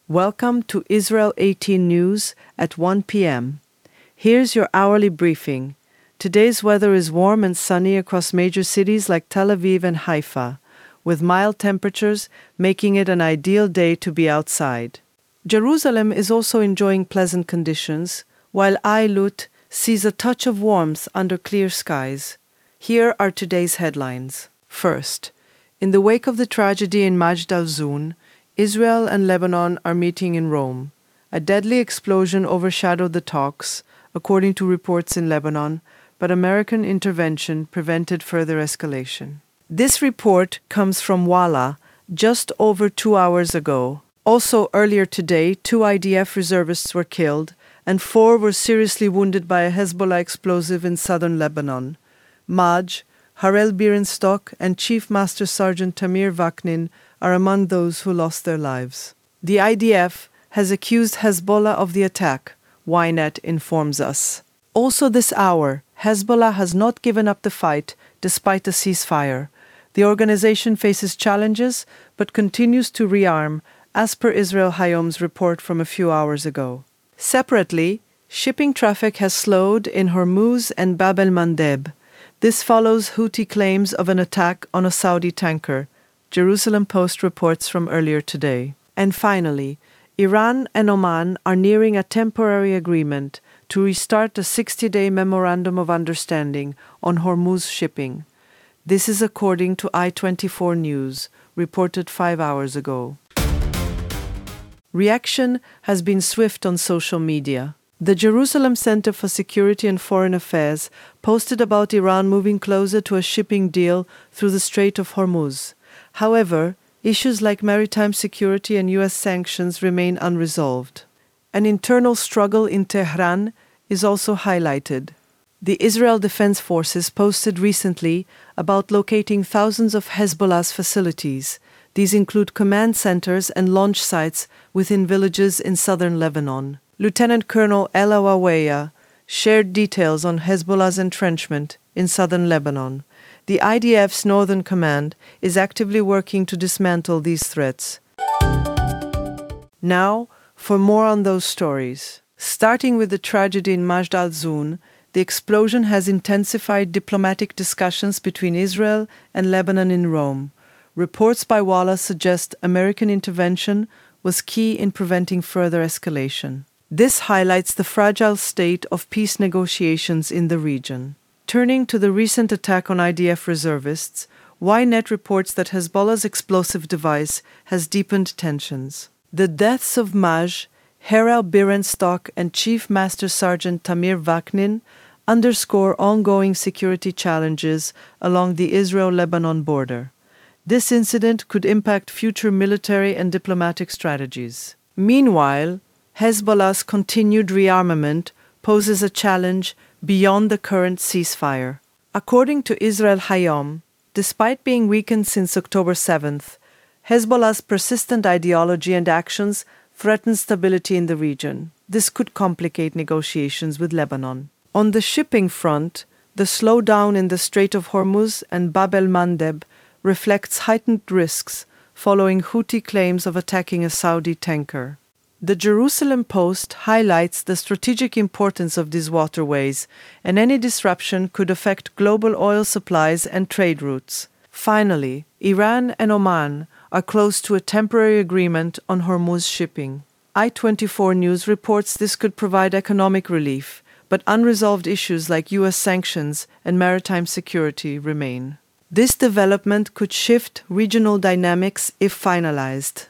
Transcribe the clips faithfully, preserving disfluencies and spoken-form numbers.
Welcome to Israel eighteen News at one p.m. Here's your hourly briefing. Today's weather is warm and sunny across major cities like Tel Aviv and Haifa, with mild temperatures making it an ideal day to be outside. Jerusalem is also enjoying pleasant conditions, while Eilut sees a touch of warmth under clear skies. Here are today's headlines. First, in the wake of the tragedy in Majd al-Zoun, Israel and Lebanon are meeting in Rome. A deadly explosion overshadowed the talks, according to reports in Lebanon, but American intervention prevented further escalation. This report comes from Walla just over two hours ago. Also earlier today, two I D F reservists were killed, and four were seriously wounded by a Hezbollah explosive in southern Lebanon. Maj, Harel Birenstok, and Chief Master Sergeant Tamir Vaknin are among those who lost their lives. The I D F has accused Hezbollah of the attack, Ynet informs us. Also this hour, Hezbollah has not given up the fight despite the ceasefire. The organization faces challenges but continues to rearm, as per Israel Hayom's report from a few hours ago. Separately, shipping traffic has slowed in Hormuz and Bab el-Mandeb. This follows Houthi claims of an attack on a Saudi tanker. Jerusalem Post reports from earlier today. And finally, Iran and Oman are nearing a temporary agreement to restart a sixty-day memorandum of understanding on Hormuz shipping. This is according to I twenty-four News, reported five hours ago. Reaction has been swift on social media. The Jerusalem Center for Security and Foreign Affairs posted about Iran moving closer to a shipping deal through the Strait of Hormuz. However, issues like maritime security and U S sanctions remain unresolved. An internal struggle in Tehran is also highlighted. The Israel Defense Forces posted recently about locating thousands of Hezbollah's facilities. These include command centers and launch sites within villages in southern Lebanon. Lieutenant Colonel Ella Waweya shared details on Hezbollah's entrenchment in southern Lebanon. The I D F's Northern Command is actively working to dismantle these threats. Now, for more on those stories. Starting with the tragedy in Majd al-Zoun, the explosion has intensified diplomatic discussions between Israel and Lebanon in Rome. Reports by Walla suggest American intervention was key in preventing further escalation. This highlights the fragile state of peace negotiations in the region. Turning to the recent attack on I D F reservists, Ynet reports that Hezbollah's explosive device has deepened tensions. The deaths of Maj, Harel Birenstok, and Chief Master Sergeant Tamir Vaknin underscore ongoing security challenges along the Israel-Lebanon border. This incident could impact future military and diplomatic strategies. Meanwhile, Hezbollah's continued rearmament poses a challenge beyond the current ceasefire. According to Israel Hayom, despite being weakened since October seventh, Hezbollah's persistent ideology and actions threaten stability in the region. This could complicate negotiations with Lebanon. On the shipping front, the slowdown in the Strait of Hormuz and Bab el-Mandeb reflects heightened risks following Houthi claims of attacking a Saudi tanker. The Jerusalem Post highlights the strategic importance of these waterways, and any disruption could affect global oil supplies and trade routes. Finally, Iran and Oman are close to a temporary agreement on Hormuz shipping. I twenty-four News reports this could provide economic relief, but unresolved issues like U S sanctions and maritime security remain. This development could shift regional dynamics if finalized.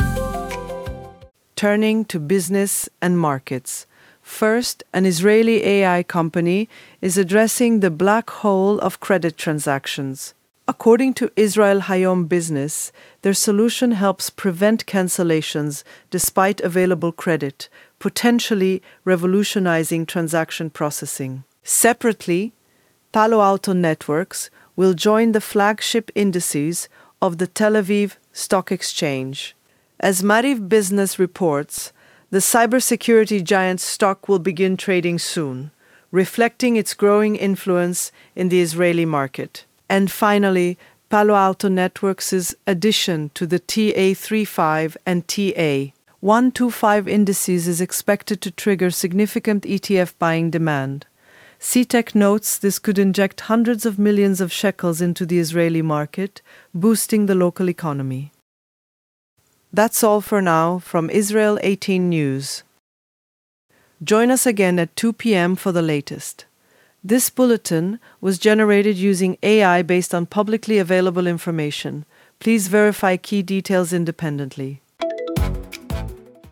Turning to business and markets. First, an Israeli A I company is addressing the black hole of credit transactions. According to Israel Hayom Business, their solution helps prevent cancellations despite available credit, potentially revolutionizing transaction processing. Separately, Palo Alto Networks will join the flagship indices of the Tel Aviv Stock Exchange. As Mariv Business reports, the cybersecurity giant's stock will begin trading soon, reflecting its growing influence in the Israeli market. And finally, Palo Alto Networks' addition to the T A thirty-five and T A, one twenty-five indices is expected to trigger significant E T F buying demand. C T E C notes this could inject hundreds of millions of shekels into the Israeli market, boosting the local economy. That's all for now from Israel eighteen News. Join us again at two p.m. for the latest. This bulletin was generated using A I based on publicly available information. Please verify key details independently.